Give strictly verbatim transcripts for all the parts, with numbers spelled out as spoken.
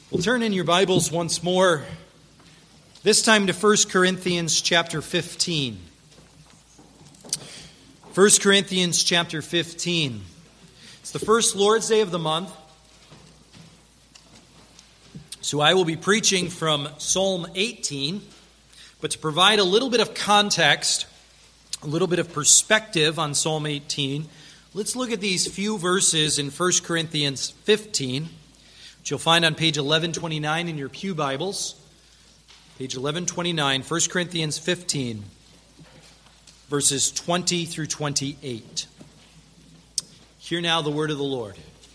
We'll turn in your Bibles once more, this time to First Corinthians chapter fifteen. First Corinthians chapter fifteen. It's the first Lord's Day of the month. So I will be preaching from Psalm eighteen. But to provide a little bit of context, a little bit of perspective on Psalm eighteen, let's look at these few verses in First Corinthians fifteen, which you'll find on page eleven twenty-nine in your pew Bibles. Page eleven twenty-nine, First Corinthians fifteen, verses twenty through twenty-eight. Hear now the word of the Lord.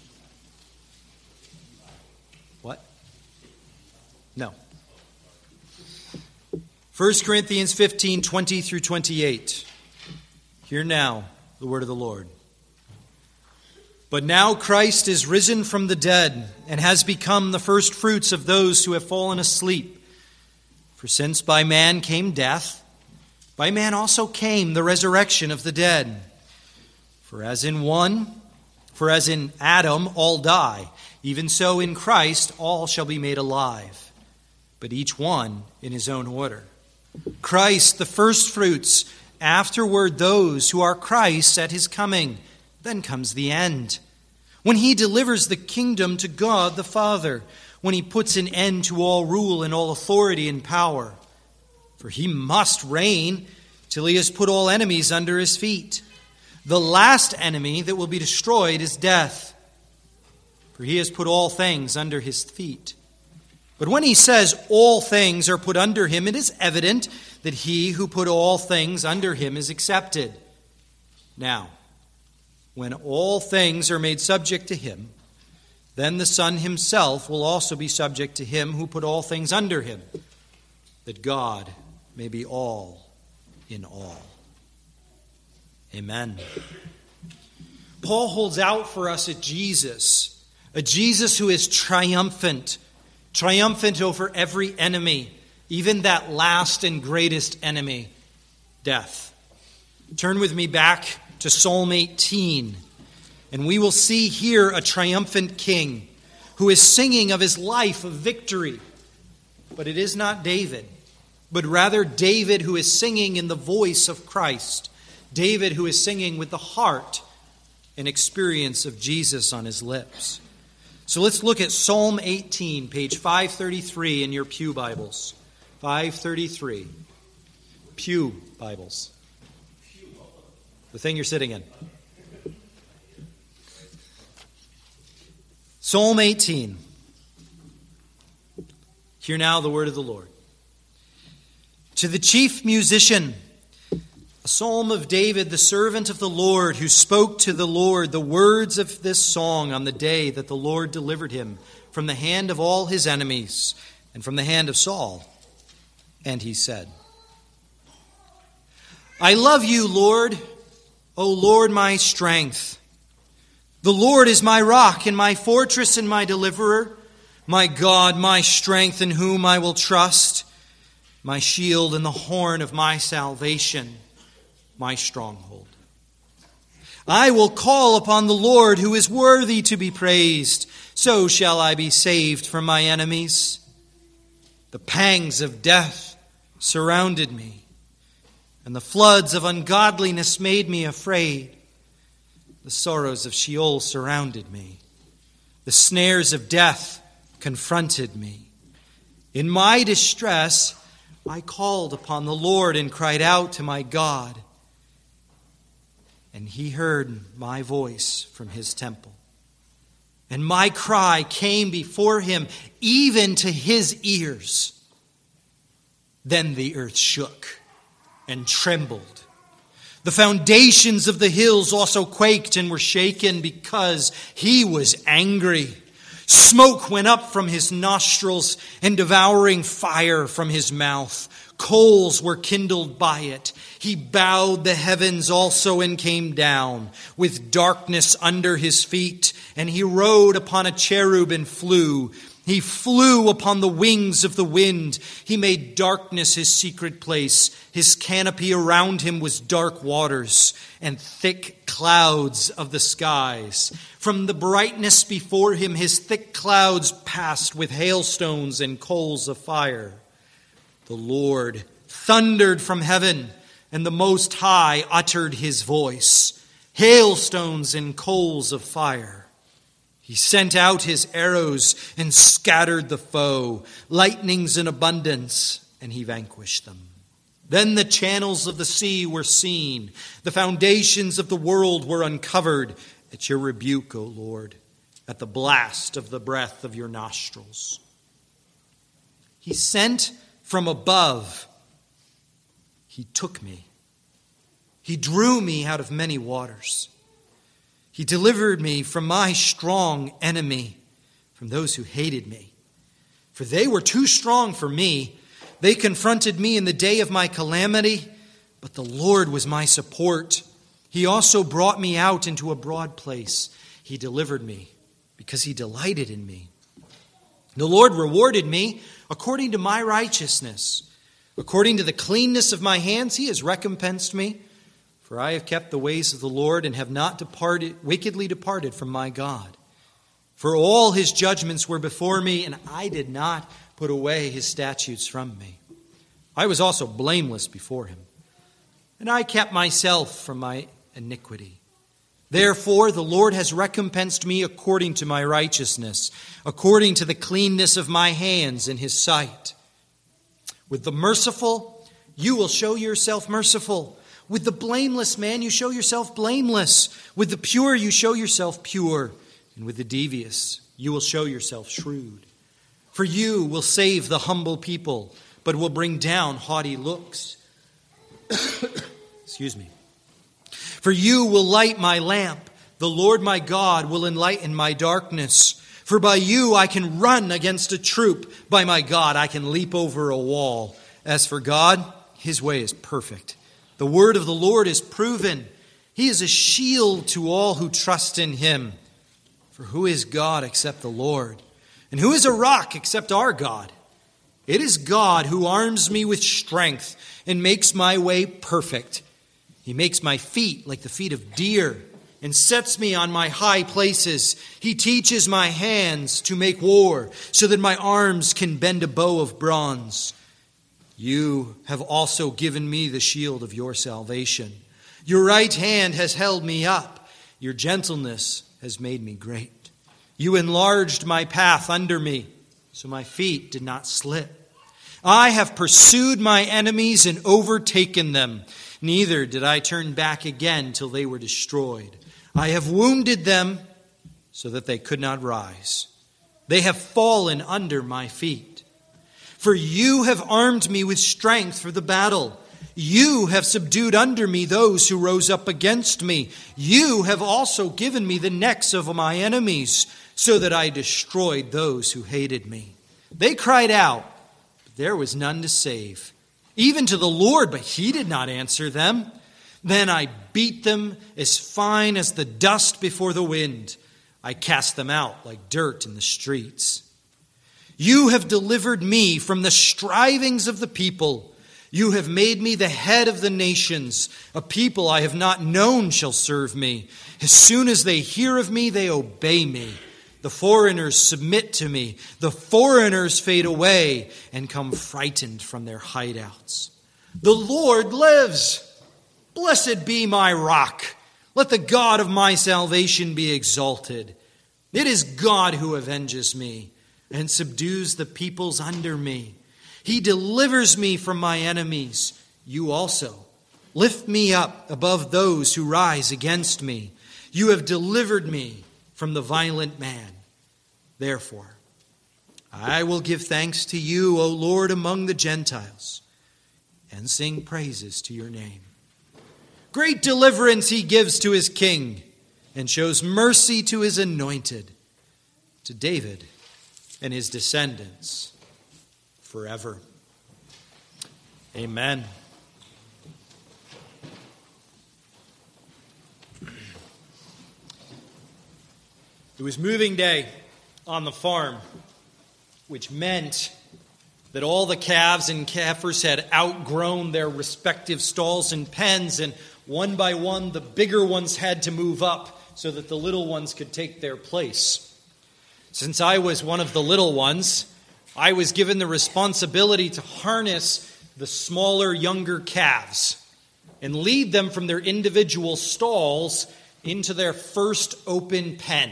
What? No. First Corinthians fifteen, twenty through twenty-eight. Hear now the word of the Lord. But now Christ is risen from the dead and has become the first fruits of those who have fallen asleep. For since by man came death, by man also came the resurrection of the dead. For as in one, for as in Adam all die, even so in Christ all shall be made alive, but each one in his own order. Christ the first fruits, afterward those who are Christ's at his coming. Then comes the end, when he delivers the kingdom to God the Father, when he puts an end to all rule and all authority and power. For he must reign till he has put all enemies under his feet. The last enemy that will be destroyed is death, for he has put all things under his feet. But when he says all things are put under him, it is evident that he who put all things under him is accepted. Now, when all things are made subject to him, then the Son himself will also be subject to him who put all things under him, that God may be all in all. Amen. Paul holds out for us a Jesus, a Jesus who is triumphant, triumphant over every enemy, even that last and greatest enemy, death. Turn with me back to Psalm eighteen, and we will see here a triumphant king who is singing of his life of victory. But it is not David, but rather David who is singing in the voice of Christ, David who is singing with the heart and experience of Jesus on his lips. So let's look at Psalm eighteen, page five thirty-three in your pew Bibles. five thirty-three. Pew Bibles. The thing you're sitting in. Psalm eighteen. Hear now the word of the Lord. To the chief musician, a psalm of David, the servant of the Lord, who spoke to the Lord the words of this song on the day that the Lord delivered him from the hand of all his enemies and from the hand of Saul. And he said, I love you, Lord, O Lord, my strength. The Lord is my rock and my fortress and my deliverer, my God, my strength in whom I will trust, my shield and the horn of my salvation, my stronghold. I will call upon the Lord who is worthy to be praised. So shall I be saved from my enemies. The pangs of death surrounded me, and the floods of ungodliness made me afraid. The sorrows of Sheol surrounded me. The snares of death confronted me. In my distress, I called upon the Lord and cried out to my God. And he heard my voice from his temple. And my cry came before him, even to his ears. Then the earth shook and trembled. The foundations of the hills also quaked and were shaken because he was angry. Smoke went up from his nostrils and devouring fire from his mouth. Coals were kindled by it. He bowed the heavens also and came down with darkness under his feet And he rode upon a cherub and flew. He flew upon the wings of the wind. He made darkness his secret place. His canopy around him was dark waters and thick clouds of the skies. From the brightness before him, his thick clouds passed with hailstones and coals of fire. The Lord thundered from heaven, and the Most High uttered his voice. Hailstones and coals of fire. He sent out his arrows and scattered the foe, lightnings in abundance, and he vanquished them. Then the channels of the sea were seen. The foundations of the world were uncovered at your rebuke, O Lord, at the blast of the breath of your nostrils. He sent from above. He took me. He drew me out of many waters. He delivered me from my strong enemy, from those who hated me. For they were too strong for me. They confronted me in the day of my calamity, but the Lord was my support. He also brought me out into a broad place. He delivered me because he delighted in me. The Lord rewarded me according to my righteousness. According to the cleanness of my hands, he has recompensed me. For I have kept the ways of the Lord and have not departed, wickedly departed from my God. For all his judgments were before me, and I did not put away his statutes from me. I was also blameless before him, and I kept myself from my iniquity. Therefore the Lord has recompensed me according to my righteousness, according to the cleanness of my hands in his sight. With the merciful, you will show yourself merciful. With the blameless man, you show yourself blameless. With the pure, you show yourself pure. And with the devious, you will show yourself shrewd. For you will save the humble people, but will bring down haughty looks. Excuse me. For you will light my lamp. The Lord my God will enlighten my darkness. For by you I can run against a troop. By my God I can leap over a wall. As for God, his way is perfect. The word of the Lord is proven. He is a shield to all who trust in him. For who is God except the Lord? And who is a rock except our God? It is God who arms me with strength and makes my way perfect. He makes my feet like the feet of deer and sets me on my high places. He teaches my hands to make war so that my arms can bend a bow of bronze. You have also given me the shield of your salvation. Your right hand has held me up. Your gentleness has made me great. You enlarged my path under me, so my feet did not slip. I have pursued my enemies and overtaken them. Neither did I turn back again till they were destroyed. I have wounded them so that they could not rise. They have fallen under my feet. For you have armed me with strength for the battle. You have subdued under me those who rose up against me. You have also given me the necks of my enemies, so that I destroyed those who hated me. They cried out, but there was none to save. Even to the Lord, but he did not answer them. Then I beat them as fine as the dust before the wind. I cast them out like dirt in the streets. You have delivered me from the strivings of the people. You have made me the head of the nations. A people I have not known shall serve me. As soon as they hear of me, they obey me. The foreigners submit to me. The foreigners fade away and come frightened from their hideouts. The Lord lives. Blessed be my rock. Let the God of my salvation be exalted. It is God who avenges me and subdues the peoples under me. He delivers me from my enemies. You also lift me up above those who rise against me. You have delivered me from the violent man. Therefore, I will give thanks to you, O Lord, among the Gentiles, and sing praises to your name. Great deliverance he gives to his king, and shows mercy to his anointed, to David and his descendants forever. Amen. It was moving day on the farm, which meant that all the calves and heifers had outgrown their respective stalls and pens, and one by one the bigger ones had to move up so that the little ones could take their place. Since I was one of the little ones, I was given the responsibility to harness the smaller, younger calves and lead them from their individual stalls into their first open pen.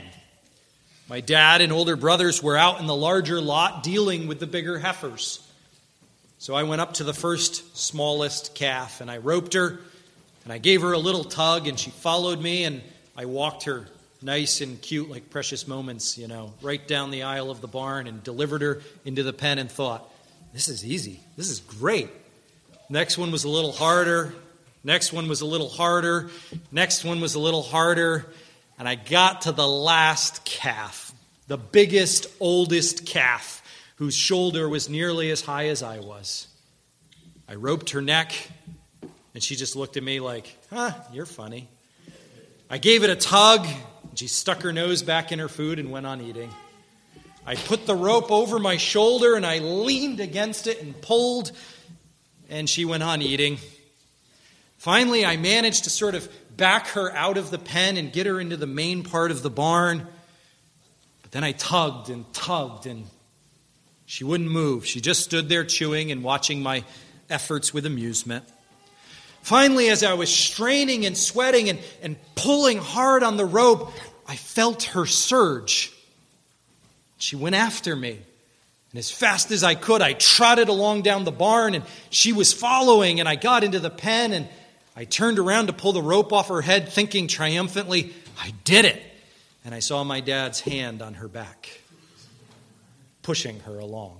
My dad and older brothers were out in the larger lot dealing with the bigger heifers. So I went up to the first smallest calf and I roped her and I gave her a little tug and she followed me and I walked her nice and cute like precious moments, you know, right down the aisle of the barn and delivered her into the pen and thought, this is easy. This is great. Next one was a little harder. Next one was a little harder. Next one was a little harder. And I got to the last calf, the biggest, oldest calf, whose shoulder was nearly as high as I was. I roped her neck, and she just looked at me like, huh, you're funny. I gave it a tug, and she stuck her nose back in her food and went on eating. I put the rope over my shoulder, and I leaned against it and pulled, and she went on eating. Finally, I managed to sort of back her out of the pen and get her into the main part of the barn. But then I tugged and tugged, and she wouldn't move. She just stood there chewing and watching my efforts with amusement. Finally, as I was straining and sweating and, and pulling hard on the rope, I felt her surge. She went after me. And as fast as I could, I trotted along down the barn, and she was following, and I got into the pen, and I turned around to pull the rope off her head, thinking triumphantly, I did it. And I saw my dad's hand on her back, pushing her along.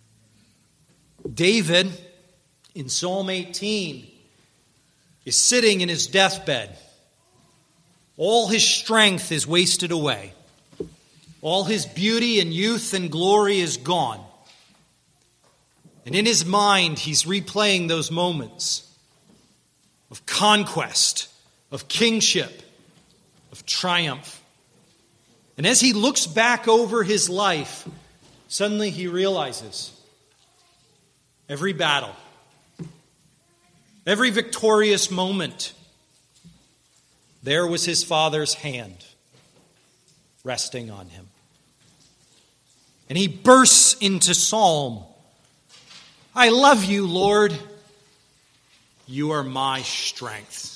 David, in Psalm eighteen, is sitting in his deathbed. All his strength is wasted away. All his beauty and youth and glory is gone. And in his mind, he's replaying those moments of conquest, of kingship, of triumph. And as he looks back over his life, suddenly he realizes every battle, every victorious moment, there was his Father's hand resting on him. And he bursts into psalm. I love you, Lord. You are my strength.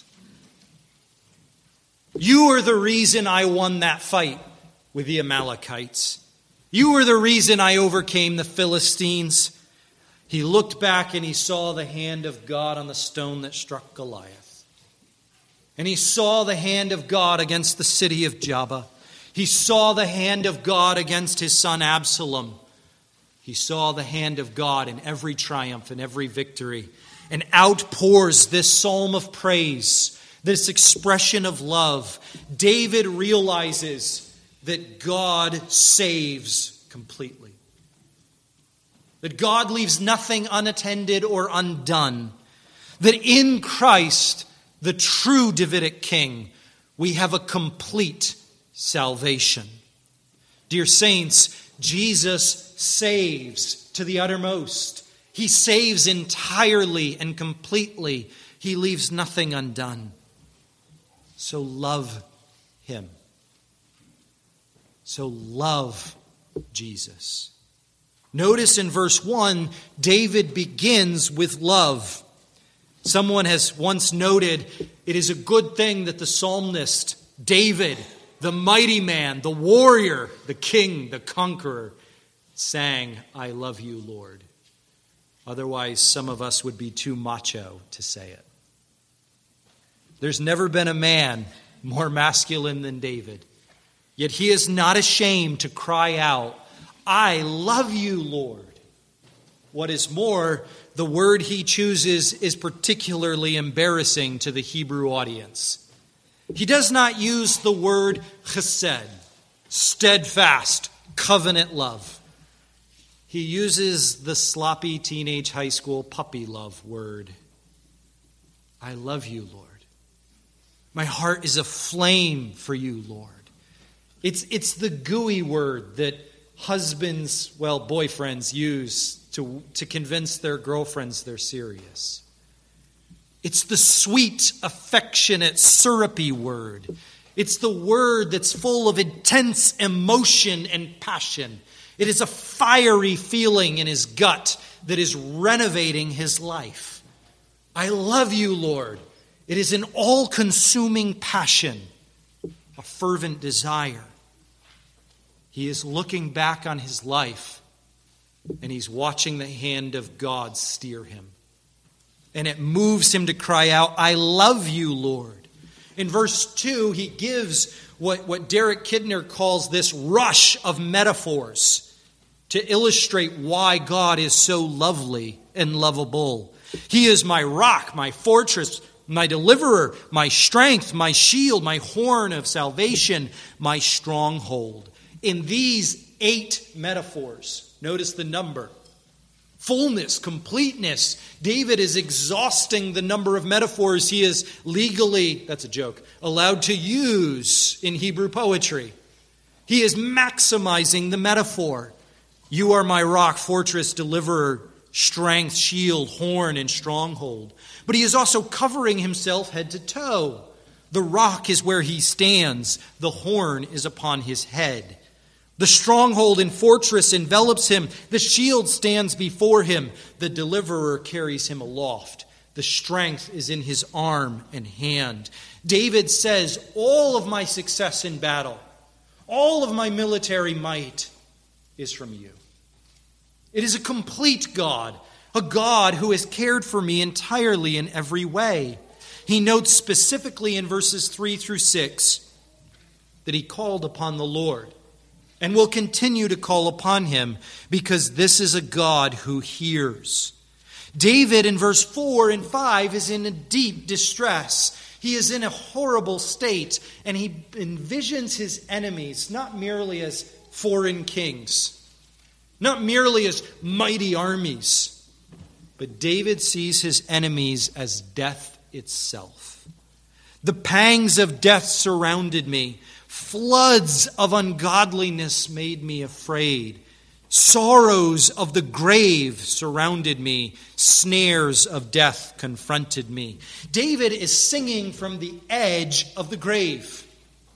You are the reason I won that fight with the Amalekites. You are the reason I overcame the Philistines. He looked back and he saw the hand of God on the stone that struck Goliath. And he saw the hand of God against the city of Jabba. He saw the hand of God against his son Absalom. He saw the hand of God in every triumph and every victory. And outpours this psalm of praise, this expression of love. David realizes that God saves completely. That God leaves nothing unattended or undone. That in Christ, the true Davidic king, we have a complete salvation. Dear saints, Jesus saves to the uttermost. He saves entirely and completely. He leaves nothing undone. So love him. So love Jesus. Notice in verse one, David begins with love. Someone has once noted, it is a good thing that the psalmist, David, the mighty man, the warrior, the king, the conqueror, sang, I love you, Lord. Otherwise, some of us would be too macho to say it. There's never been a man more masculine than David. Yet he is not ashamed to cry out, I love you, Lord. What is more, the word he chooses is particularly embarrassing to the Hebrew audience. He does not use the word chesed, steadfast, covenant love. He uses the sloppy teenage high school puppy love word. I love you, Lord. My heart is aflame for you, Lord. It's, it's the gooey word that husbands, well, boyfriends use to, to convince their girlfriends they're serious. It's the sweet, affectionate, syrupy word. It's the word that's full of intense emotion and passion. It is a fiery feeling in his gut that is renovating his life. I love you, Lord. It is an all-consuming passion, a fervent desire. He is looking back on his life, and he's watching the hand of God steer him. And it moves him to cry out, I love you, Lord. In verse two, he gives what, what Derek Kidner calls this rush of metaphors to illustrate why God is so lovely and lovable. He is my rock, my fortress, my deliverer, my strength, my shield, my horn of salvation, my stronghold. In these eight metaphors, notice the number. Fullness, completeness. David is exhausting the number of metaphors he is legally, that's a joke, allowed to use in Hebrew poetry. He is maximizing the metaphor. You are my rock, fortress, deliverer, strength, shield, horn, and stronghold. But he is also covering himself head to toe. The rock is where he stands. The horn is upon his head. The stronghold and fortress envelops him. The shield stands before him. The deliverer carries him aloft. The strength is in his arm and hand. David says, all of my success in battle, all of my military might is from you. It is a complete God, a God who has cared for me entirely in every way. He notes specifically in verses three through six that he called upon the Lord and will continue to call upon him because this is a God who hears. David in verse four and five is in a deep distress. He is in a horrible state, and he envisions his enemies not merely as foreign kings, not merely as mighty armies, but David sees his enemies as death itself. The pangs of death surrounded me. Floods of ungodliness made me afraid. Sorrows of the grave surrounded me. Snares of death confronted me. David is singing from the edge of the grave.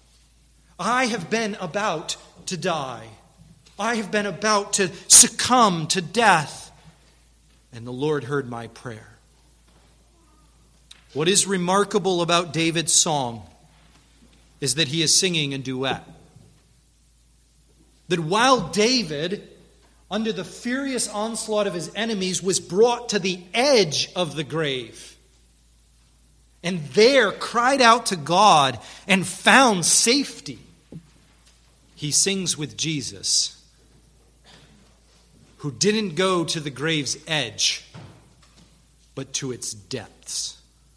I have been about to die. I have been about to succumb to death. And the Lord heard my prayer. What is remarkable about David's song is that he is singing a duet. That while David, under the furious onslaught of his enemies, was brought to the edge of the grave, and there cried out to God and found safety, he sings with Jesus, who didn't go to the grave's edge, but to its depths.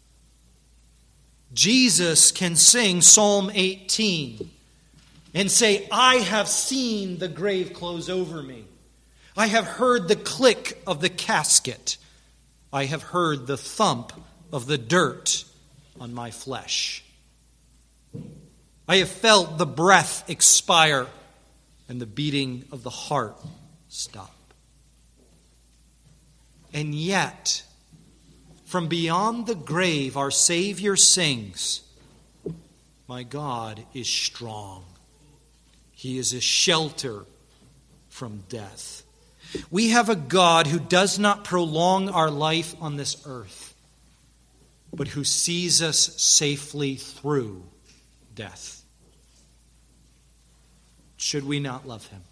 Jesus can sing Psalm eighteen and say, I have seen the grave close over me. I have heard the click of the casket. I have heard the thump of the dirt on my flesh. I have felt the breath expire and the beating of the heart stop. And yet, from beyond the grave, our Savior sings, my God is strong. He is a shelter from death. We have a God who does not prolong our life on this earth, but who sees us safely through death. Should we not love him?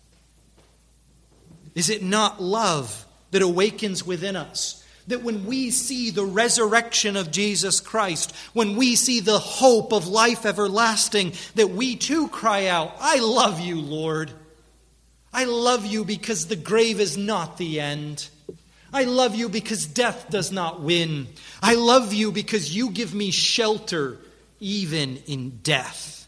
Is it not love that awakens within us? That when we see the resurrection of Jesus Christ, when we see the hope of life everlasting, that we too cry out, I love you, Lord. I love you because the grave is not the end. I love you because death does not win. I love you because you give me shelter even in death.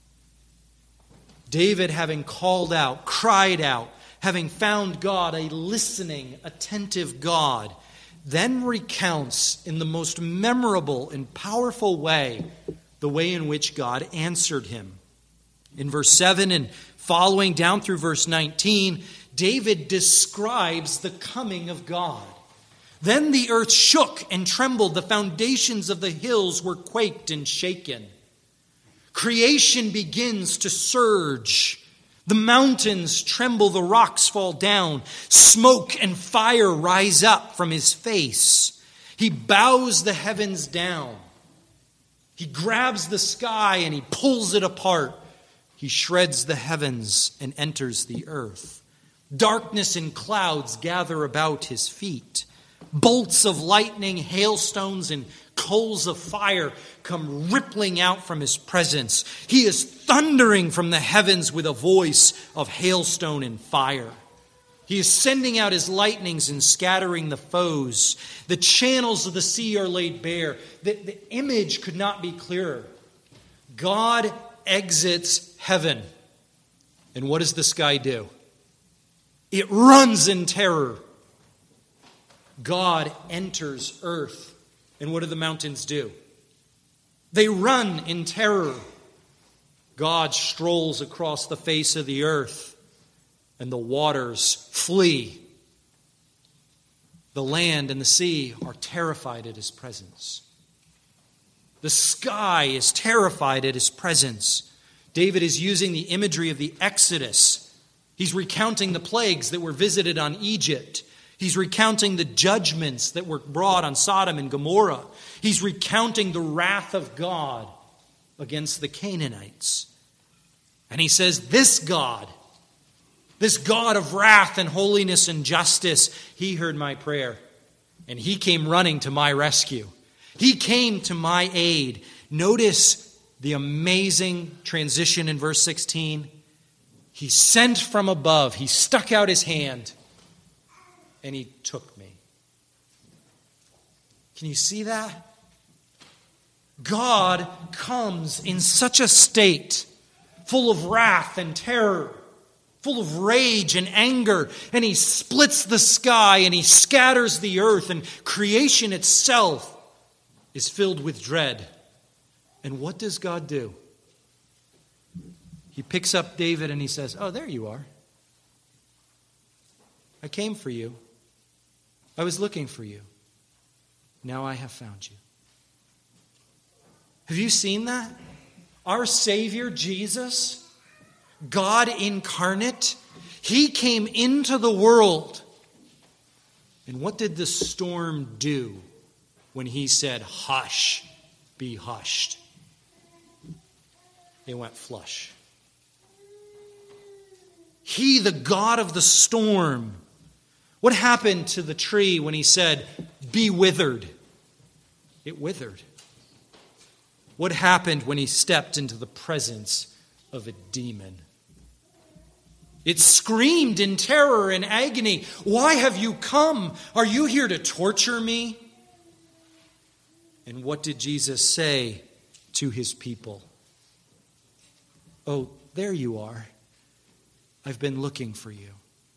David, having called out, cried out, having found God, a listening, attentive God, then recounts in the most memorable and powerful way the way in which God answered him. In verse seven and following down through verse nineteen, David describes the coming of God. Then the earth shook and trembled. The foundations of the hills were quaked and shaken. Creation begins to surge. The mountains tremble, the rocks fall down. Smoke and fire rise up from his face. He bows the heavens down. He grabs the sky and he pulls it apart. He shreds the heavens and enters the earth. Darkness and clouds gather about his feet. Bolts of lightning, hailstones, and coals of fire come rippling out from his presence. He is thundering from the heavens with a voice of hailstone and fire. He is sending out his lightnings and scattering the foes. The channels of the sea are laid bare. The, the image could not be clearer. God exits heaven. And what does the sky do? It runs in terror. God enters earth. And what do the mountains do? They run in terror. God strolls across the face of the earth, and the waters flee. The land and the sea are terrified at his presence. The sky is terrified at his presence. David is using the imagery of the Exodus. He's recounting the plagues that were visited on Egypt. He's recounting the judgments that were brought on Sodom and Gomorrah. He's recounting the wrath of God against the Canaanites. And he says, this God, this God of wrath and holiness and justice, he heard my prayer. And he came running to my rescue. He came to my aid. Notice the amazing transition in verse sixteen. He sent from above. He stuck out his hand. And he took me. Can you see that? God comes in such a state, full of wrath and terror, full of rage and anger, and he splits the sky and he scatters the earth, and creation itself is filled with dread. And what does God do? He picks up David and he says, oh, there you are. I came for you. I was looking for you. Now I have found you. Have you seen that? Our Savior, Jesus, God incarnate, he came into the world. And what did the storm do when he said, hush, be hushed? It went flush. He, the God of the storm. What happened to the tree when he said, be withered? It withered. What happened when he stepped into the presence of a demon? It screamed in terror and agony. Why have you come? Are you here to torture me? And what did Jesus say to his people? Oh, there you are. I've been looking for you.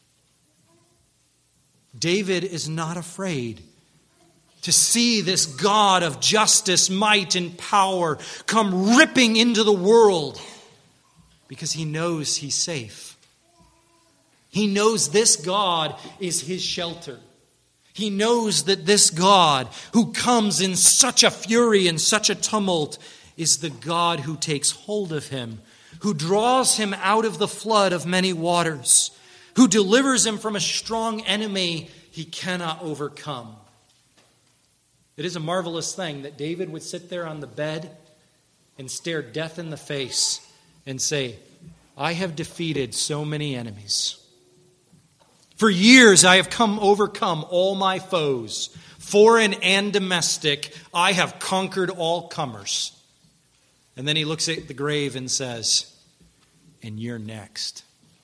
David is not afraid to see this God of justice, might, and power come ripping into the world because he knows he's safe. He knows this God is his shelter. He knows that this God who comes in such a fury and such a tumult is the God who takes hold of him, who draws him out of the flood of many waters, who delivers him from a strong enemy he cannot overcome. It is a marvelous thing that David would sit there on the bed and stare death in the face and say, I have defeated so many enemies. For years I have come overcome all my foes, foreign and domestic. I have conquered all comers. And then he looks at the grave and says, and you're next.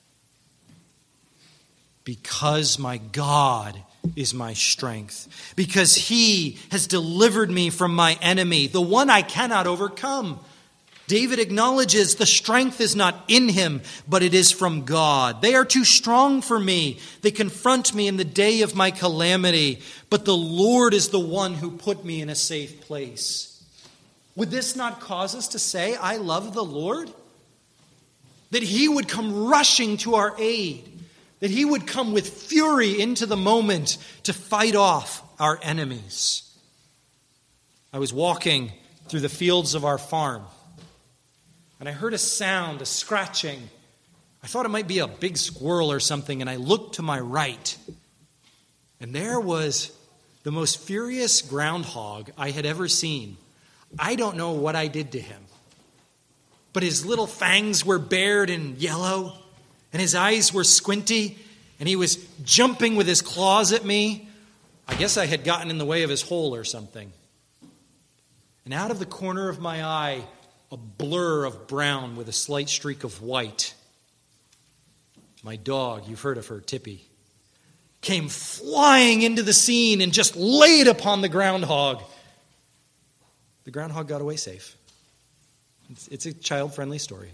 Because my God is my strength. Because he has delivered me from my enemy, the one I cannot overcome. David acknowledges the strength is not in him, but it is from God. They are too strong for me. They confront me in the day of my calamity. But the Lord is the one who put me in a safe place. Would this not cause us to say, I love the Lord? that he would come rushing to our aid, that he would come with fury into the moment to fight off our enemies. I was walking through the fields of our farm, and I heard a sound, a scratching. I thought it might be a big squirrel or something, and I looked to my right, and there was the most furious groundhog I had ever seen. I don't know what I did to him, but his little fangs were bared and yellow, and his eyes were squinty, and he was jumping with his claws at me. I guess I had gotten in the way of his hole or something. And out of the corner of my eye, a blur of brown with a slight streak of white. My dog, you've heard of her, Tippy, came flying into the scene and just laid upon the groundhog. The groundhog got away safe. It's, it's a child-friendly story.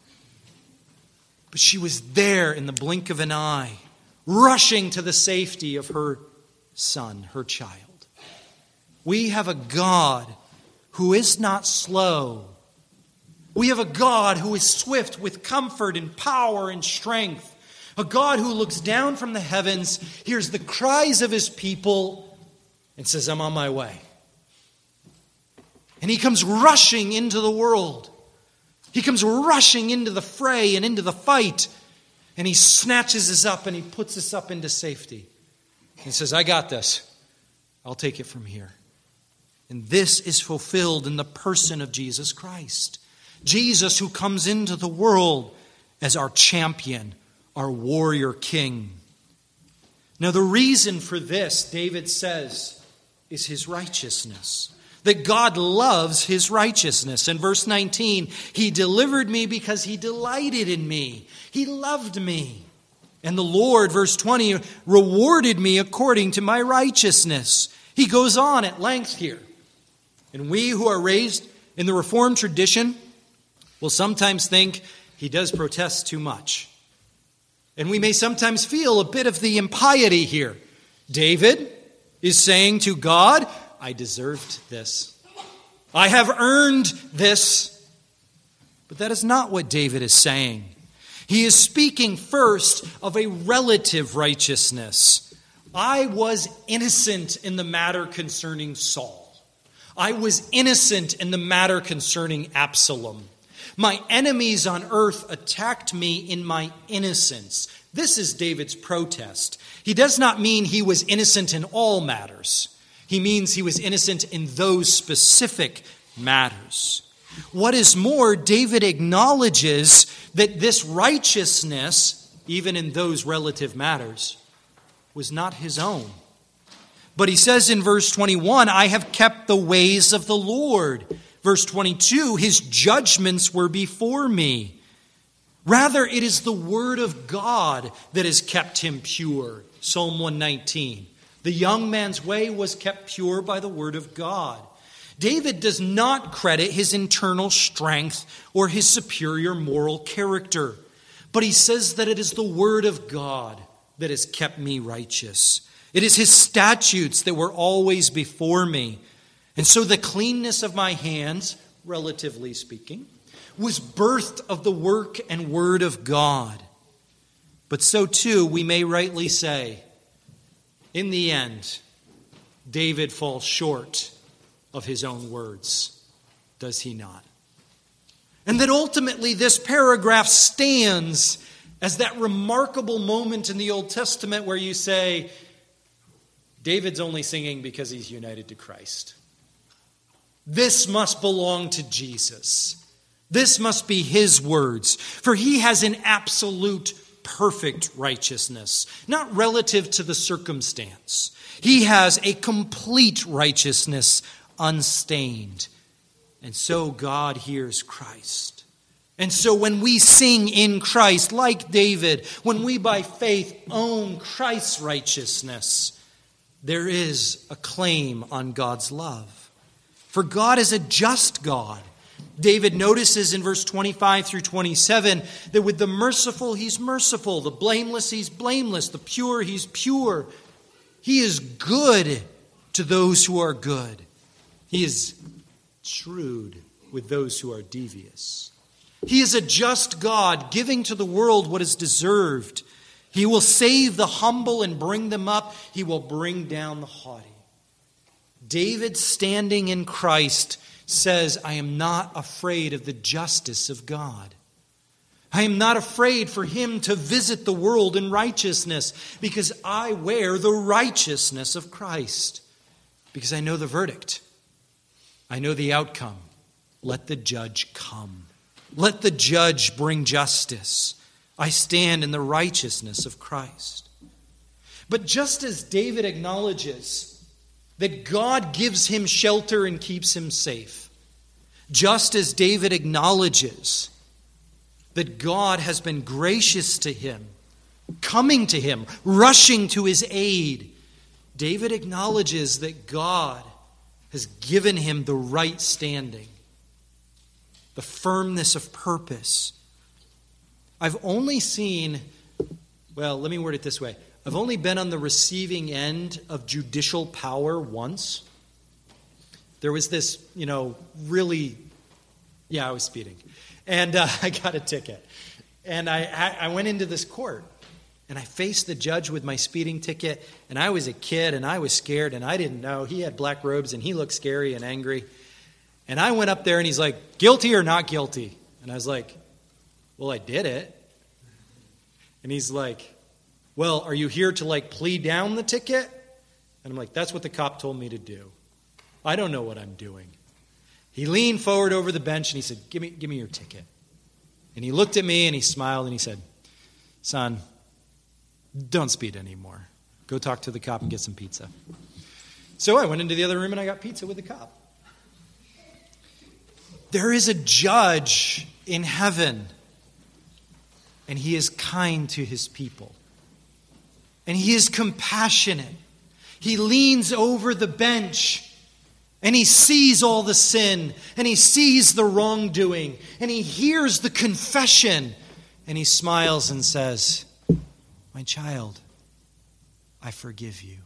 But she was there in the blink of an eye, rushing to the safety of her son, her child. We have a God who is not slow. We have a God who is swift with comfort and power and strength. A God who looks down from the heavens, hears the cries of his people, and says, I'm on my way. And he comes rushing into the world. He comes rushing into the fray and into the fight. And he snatches us up and he puts us up into safety. He says, I got this. I'll take it from here. And this is fulfilled in the person of Jesus Christ. Jesus, who comes into the world as our champion, our warrior king. Now, the reason for this, David says, is his righteousness. That God loves his righteousness. In verse nineteen, he delivered me because he delighted in me. He loved me. And the Lord, verse twenty, rewarded me according to my righteousness. He goes on at length here. And we who are raised in the Reformed tradition will sometimes think he does protest too much. And we may sometimes feel a bit of the impiety here. David is saying to God, I deserved this. I have earned this. But that is not what David is saying. He is speaking first of a relative righteousness. I was innocent in the matter concerning Saul. I was innocent in the matter concerning Absalom. My enemies on earth attacked me in my innocence. This is David's protest. He does not mean he was innocent in all matters. He means he was innocent in those specific matters. What is more, David acknowledges that this righteousness, even in those relative matters, was not his own. But he says in verse twenty-one, I have kept the ways of the Lord. Verse twenty-two, his judgments were before me. Rather, it is the word of God that has kept him pure. Psalm one nineteen. The young man's way was kept pure by the word of God. David does not credit his internal strength or his superior moral character, but he says that it is the word of God that has kept me righteous. It is his statutes that were always before me. And so the cleanness of my hands, relatively speaking, was birthed of the work and word of God. But so too, we may rightly say, in the end, David falls short of his own words, does he not? And that ultimately this paragraph stands as that remarkable moment in the Old Testament where you say, David's only singing because he's united to Christ. This must belong to Jesus. This must be his words, for he has an absolute perfect righteousness, not relative to the circumstance. He has a complete righteousness, unstained. And so God hears Christ. And so when we sing in Christ, like David, when we by faith own Christ's righteousness, there is a claim on God's love. For God is a just God. David notices in verse twenty-five through twenty-seven that with the merciful, he's merciful. The blameless, he's blameless. The pure, he's pure. He is good to those who are good. He is shrewd with those who are devious. He is a just God, giving to the world what is deserved. He will save the humble and bring them up. He will bring down the haughty. David, standing in Christ, says, I am not afraid of the justice of God. I am not afraid for him to visit the world in righteousness, because I wear the righteousness of Christ. Because I know the verdict. I know the outcome. Let the judge come. Let the judge bring justice. I stand in the righteousness of Christ. But just as David acknowledges that God gives him shelter and keeps him safe, just as David acknowledges that God has been gracious to him, coming to him, rushing to his aid, David acknowledges that God has given him the right standing, the firmness of purpose. I've only seen, well, let me word it this way. I've only been on the receiving end of judicial power once. There was this, you know, really, yeah, I was speeding. And uh, I got a ticket. And I, I went into this court. And I faced the judge with my speeding ticket. And I was a kid and I was scared and I didn't know. He had black robes and he looked scary and angry. And I went up there and he's like, guilty or not guilty? And I was like, well, I did it. And he's like, well, are you here to like plead down the ticket? And I'm like, that's what the cop told me to do. I don't know what I'm doing. He leaned forward over the bench and he said, give me, give me your ticket. And he looked at me and he smiled and he said, son, don't speed anymore. Go talk to the cop and get some pizza. So I went into the other room and I got pizza with the cop. There is a judge in heaven, and he is kind to his people. And he is compassionate. He leans over the bench and he sees all the sin and he sees the wrongdoing and he hears the confession and he smiles and says, my child, I forgive you.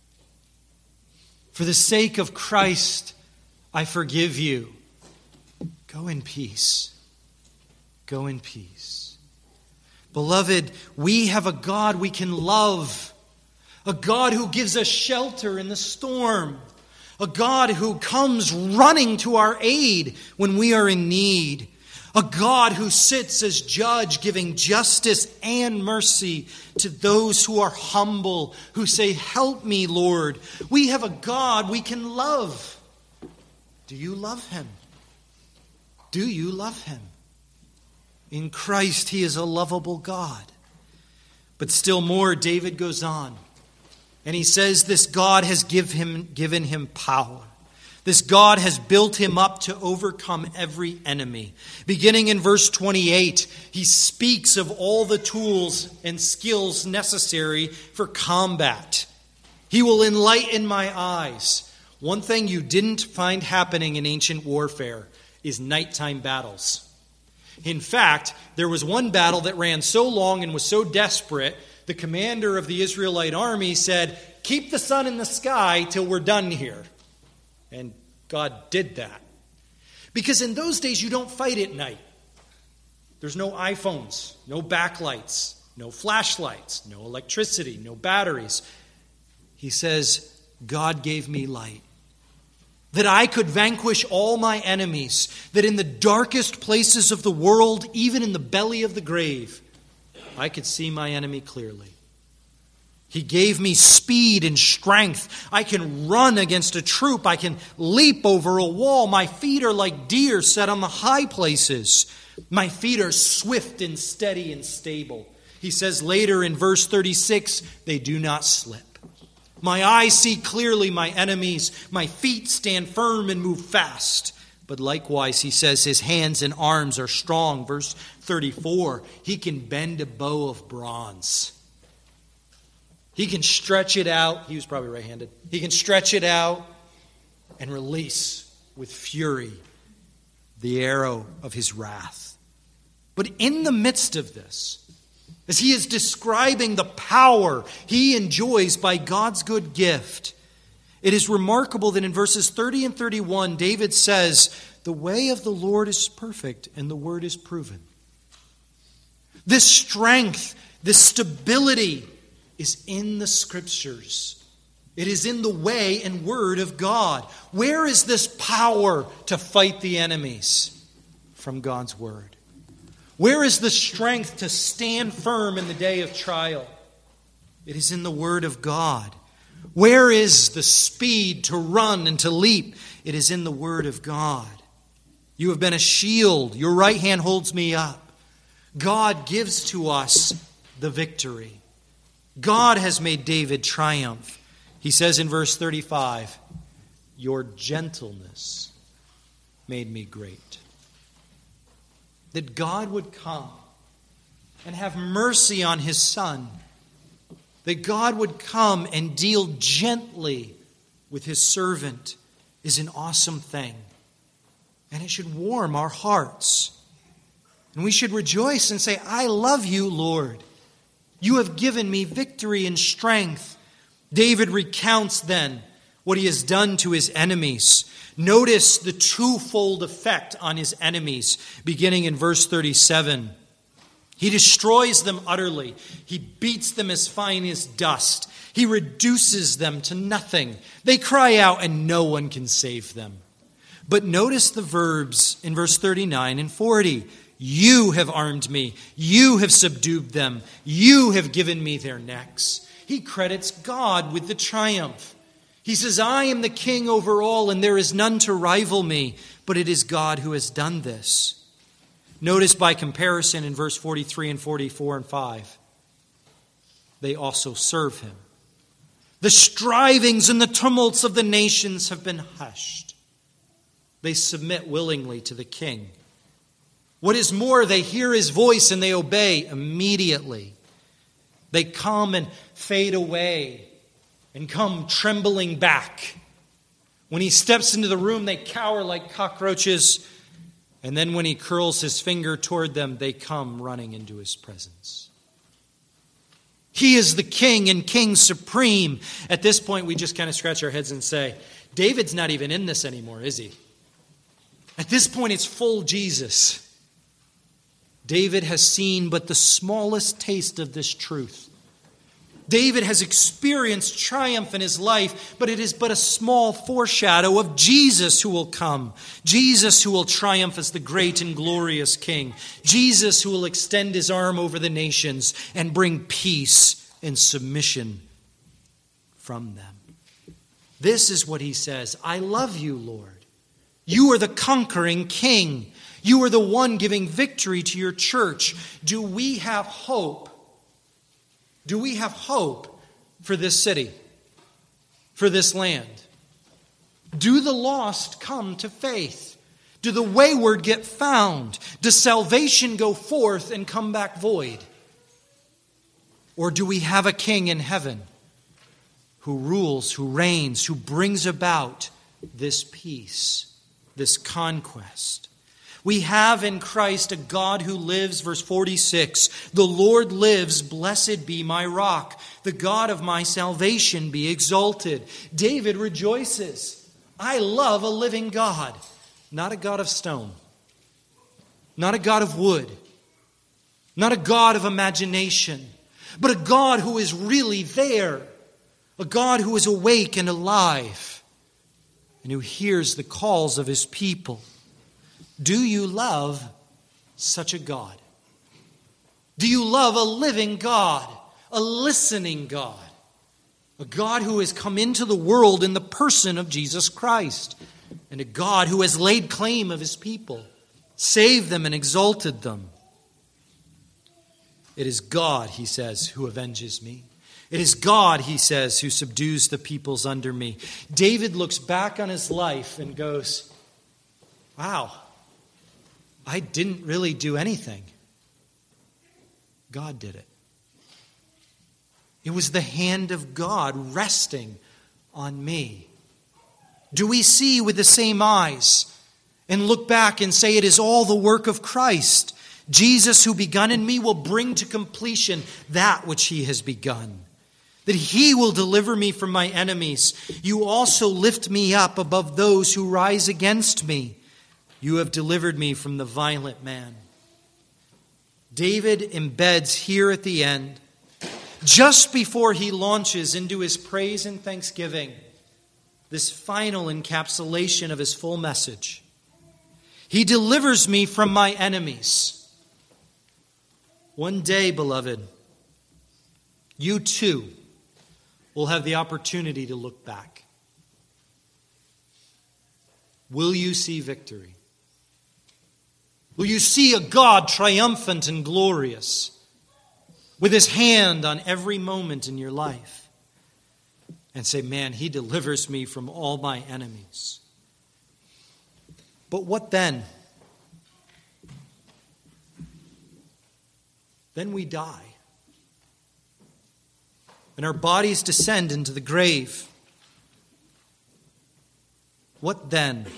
For the sake of Christ, I forgive you. Go in peace. Go in peace. Beloved, we have a God we can love. A God who gives us shelter in the storm. A God who comes running to our aid when we are in need. A God who sits as judge, giving justice and mercy to those who are humble, who say, help me, Lord. We have a God we can love. Do you love him? Do you love him? In Christ, he is a lovable God. But still more, David goes on. And he says this God has give him, given him power. This God has built him up to overcome every enemy. Beginning in verse twenty-eight, he speaks of all the tools and skills necessary for combat. He will enlighten my eyes. One thing you didn't find happening in ancient warfare is nighttime battles. In fact, there was one battle that ran so long and was so desperate, the commander of the Israelite army said, keep the sun in the sky till we're done here. And God did that. Because in those days, you don't fight at night. There's no iPhones, no backlights, no flashlights, no electricity, no batteries. He says, God gave me light, that I could vanquish all my enemies, that in the darkest places of the world, even in the belly of the grave, I could see my enemy clearly. He gave me speed and strength. I can run against a troop. I can leap over a wall. My feet are like deer set on the high places. My feet are swift and steady and stable. He says later in verse thirty-six, they do not slip. My eyes see clearly my enemies. My feet stand firm and move fast. But likewise, he says his hands and arms are strong. Verse thirty-four, he can bend a bow of bronze. He can stretch it out. He was probably right-handed. He can stretch it out and release with fury the arrow of his wrath. But in the midst of this, as he is describing the power he enjoys by God's good gift, It is remarkable that in verses thirty and thirty-one, David says, "The way of the Lord is perfect, and the word is proven." This strength, this stability is in the Scriptures. It is in the way and word of God. Where is this power to fight the enemies? From God's word. Where is the strength to stand firm in the day of trial? It is in the word of God. Where is the speed to run and to leap? It is in the word of God. You have been a shield. Your right hand holds me up. God gives to us the victory. God has made David triumph. He says in verse thirty-five, "Your gentleness made me great." That God would come and have mercy on his son. That God would come and deal gently with his servant is an awesome thing. And it should warm our hearts. And we should rejoice and say, "I love you, Lord. You have given me victory and strength." David recounts then what he has done to his enemies. Notice the twofold effect on his enemies, beginning in verse thirty-seven. He destroys them utterly. He beats them as fine as dust. He reduces them to nothing. They cry out and no one can save them. But notice the verbs in verse thirty-nine and forty. You have armed me. You have subdued them. You have given me their necks. He credits God with the triumph. He says, I am the king over all, and there is none to rival me, but it is God who has done this. Notice by comparison in verse forty-three and forty-four and five, they also serve him. The strivings and the tumults of the nations have been hushed. They submit willingly to the king. What is more, they hear his voice and they obey immediately. They come and fade away and come trembling back. When he steps into the room, they cower like cockroaches. And then when he curls his finger toward them, they come running into his presence. He is the king and king supreme. At this point, we just kind of scratch our heads and say, David's not even in this anymore, is he? At this point, it's full Jesus. David has seen but the smallest taste of this truth. David has experienced triumph in his life, but it is but a small foreshadow of Jesus who will come. Jesus who will triumph as the great and glorious King. Jesus who will extend his arm over the nations and bring peace and submission from them. This is what he says. I love you, Lord. You are the conquering King. You are the one giving victory to your church. Do we have hope? Do we have hope for this city, for this land? Do the lost come to faith? Do the wayward get found? Does salvation go forth and come back void? Or do we have a king in heaven who rules, who reigns, who brings about this peace, this conquest? We have in Christ a God who lives, verse forty-six, the Lord lives, blessed be my rock. The God of my salvation be exalted. David rejoices. I love a living God, not a God of stone, not a God of wood, not a God of imagination, but a God who is really there, a God who is awake and alive, and who hears the calls of his people. Do you love such a God? Do you love a living God, a listening God, a God who has come into the world in the person of Jesus Christ, and a God who has laid claim of his people, saved them and exalted them? It is God, he says, who avenges me. It is God, he says, who subdues the peoples under me. David looks back on his life and goes, wow, I didn't really do anything. God did it. It was the hand of God resting on me. Do we see with the same eyes and look back and say it is all the work of Christ? Jesus who begun in me will bring to completion that which he has begun. that he will deliver me from my enemies. You also lift me up above those who rise against me. You have delivered me from the violent man. David embeds here at the end, just before he launches into his praise and thanksgiving, this final encapsulation of his full message. He delivers me from my enemies. One day, beloved, you too will have the opportunity to look back. Will you see victory? Will you see a God triumphant and glorious, with his hand on every moment in your life, and say, man, he delivers me from all my enemies? But what then? Then we die. And our bodies descend into the grave. What then?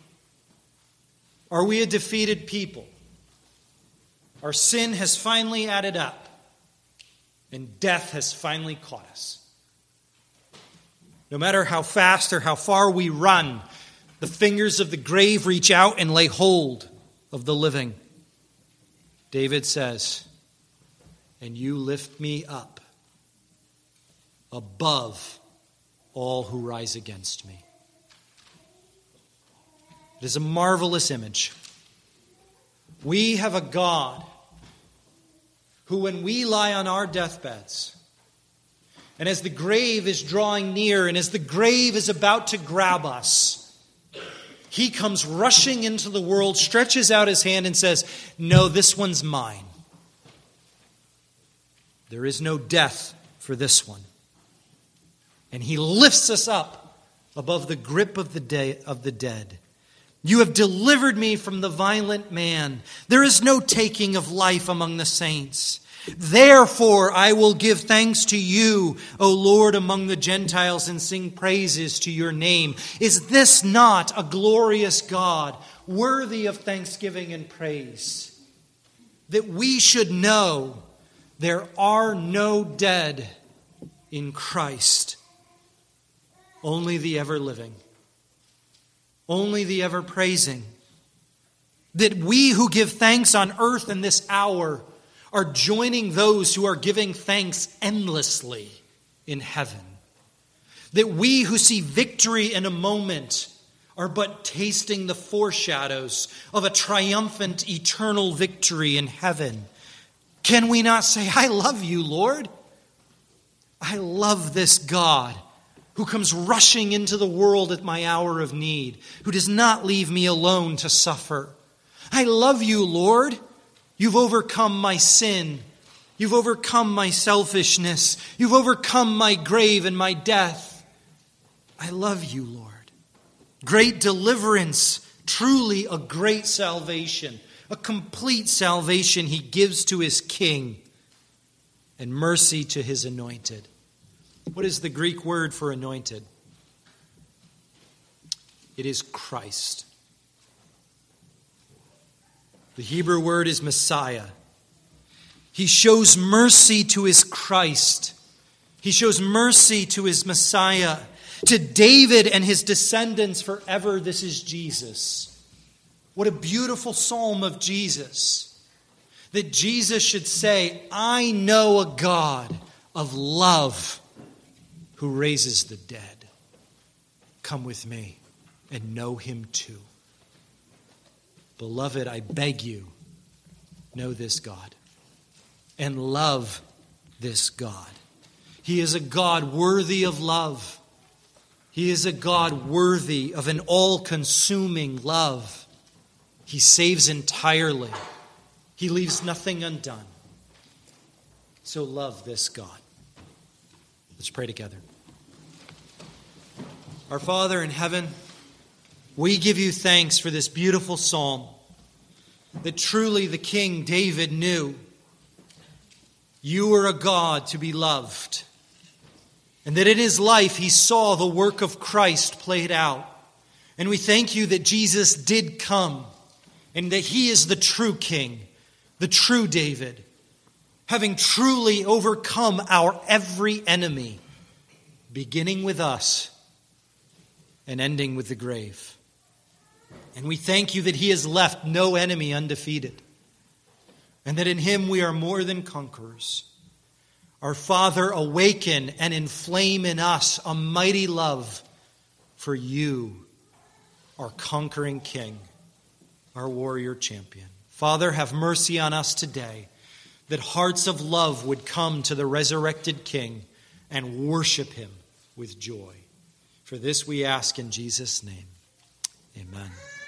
Are we a defeated people? Our sin has finally added up, and death has finally caught us. No matter how fast or how far we run, the fingers of the grave reach out and lay hold of the living. David says, and you lift me up above all who rise against me. It is a marvelous image. We have a God who, when we lie on our deathbeds, and as the grave is drawing near, and as the grave is about to grab us, he comes rushing into the world, stretches out his hand and says, no, this one's mine. There is no death for this one. And he lifts us up above the grip of the day of the dead. You have delivered me from the violent man. There is no taking of life among the saints. Therefore I will give thanks to you, O Lord, among the Gentiles, and sing praises to your name. Is this not a glorious God, worthy of thanksgiving and praise? That we should know there are no dead in Christ, only the ever-living. Only the ever-praising. That we who give thanks on earth in this hour are joining those who are giving thanks endlessly in heaven. That we who see victory in a moment are but tasting the foreshadows of a triumphant eternal victory in heaven. Can we not say, I love you, Lord? I love this God who comes rushing into the world at my hour of need, who does not leave me alone to suffer. I love you, Lord. You've overcome my sin. You've overcome my selfishness. You've overcome my grave and my death. I love you, Lord. Great deliverance, truly a great salvation, a complete salvation he gives to his king, and mercy to his anointed. What is the Greek word for anointed? It is Christ. The Hebrew word is Messiah. He shows mercy to his Christ. He shows mercy to his Messiah. To David and his descendants forever, this is Jesus. What a beautiful psalm of Jesus. That Jesus should say, I know a God of love who raises the dead. Come with me and know him too. Beloved, I beg you, know this God and love this God. He is a God worthy of love. He is a God worthy of an all-consuming love. He saves entirely. He leaves nothing undone. So love this God. Let's pray together. Our Father in heaven, we give you thanks for this beautiful psalm that truly the King David knew you are a God to be loved, and that in his life he saw the work of Christ played out. And we thank you that Jesus did come and that he is the true King, the true David, having truly overcome our every enemy, beginning with us and ending with the grave. And we thank you that he has left no enemy undefeated, and that in him we are more than conquerors. Our Father, awaken and inflame in us a mighty love for you, our conquering King, our warrior champion. Father, have mercy on us today, that hearts of love would come to the resurrected King and worship him with joy. For this we ask in Jesus' name. Amen.